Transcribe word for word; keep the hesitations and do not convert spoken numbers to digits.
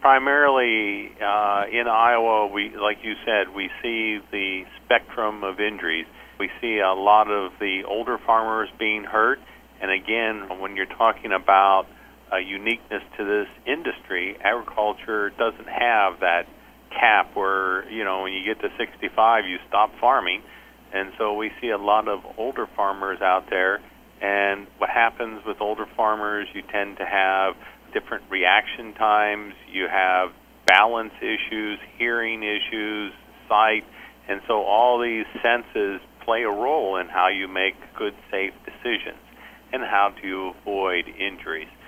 Primarily uh, in Iowa, we, like you said, we see the spectrum of injuries. We see a lot of the older farmers being hurt, and again, when you're talking about a uniqueness to this industry, agriculture doesn't have that cap where, you know, when you get to sixty-five, you stop farming, and so we see a lot of older farmers out there, and what happens with older farmers, you tend to have different reaction times, you have balance issues, hearing issues, sight, and so all these senses play a role in how you make good, safe decisions and how to avoid injuries.